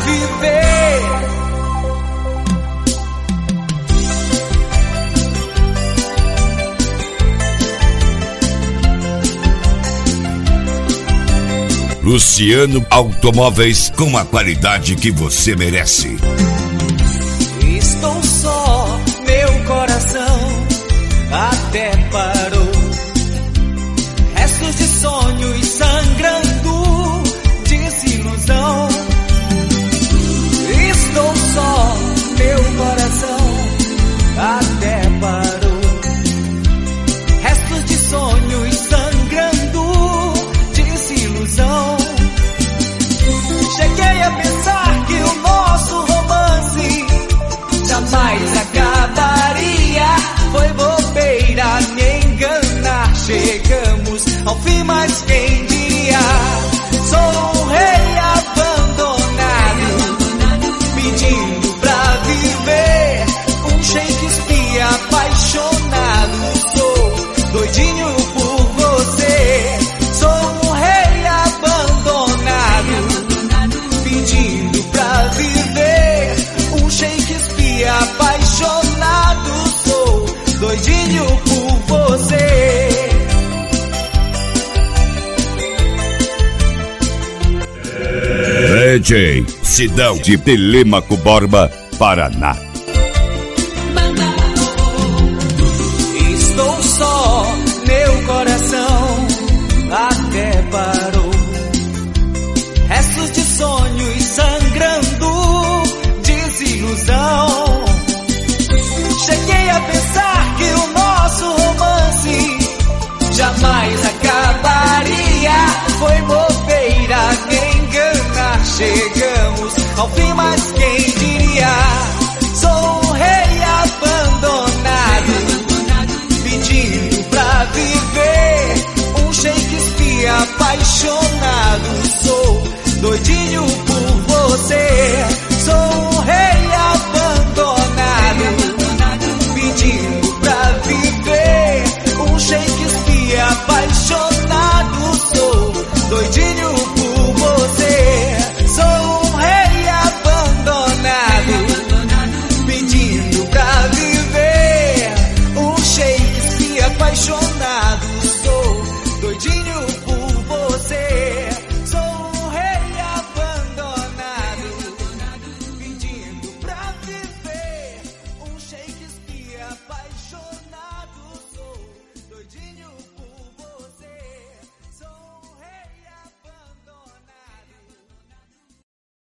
viver. Luciano Automóveis, com a qualidade que você merece. Estou só, meu coração até parou. Restos de sonhos sangrando, desilusão. Estou só, meu coração até parou. Restos de sonhos sangrando, desilusão. Cheguei a pensar que o nosso romance jamais acabaria. Foi bobeira me enganar. Chegamos ao fim, mas quem diria? Sou um rei abandonado, pedindo pra viver. Um Shakespeare apaixonado. Sou doidinho por você. Sou um rei abandonado, pedindo pra viver. Um Shakespeare apaixonado. Sou doidinho por você. DJ Sidão de Telêmaco Borba, Paraná. Estou só, meu coração até parou. Restos de sonhos sangrando, desilusão. Cheguei a pensar que o nosso romance jamais acabaria. Foi bobeira me enganar. Chegamos ao fim, mas quem diria? Sou um rei abandonado, pedindo pra viver. Um Shakespeare apaixonado. Sou doidinho por você.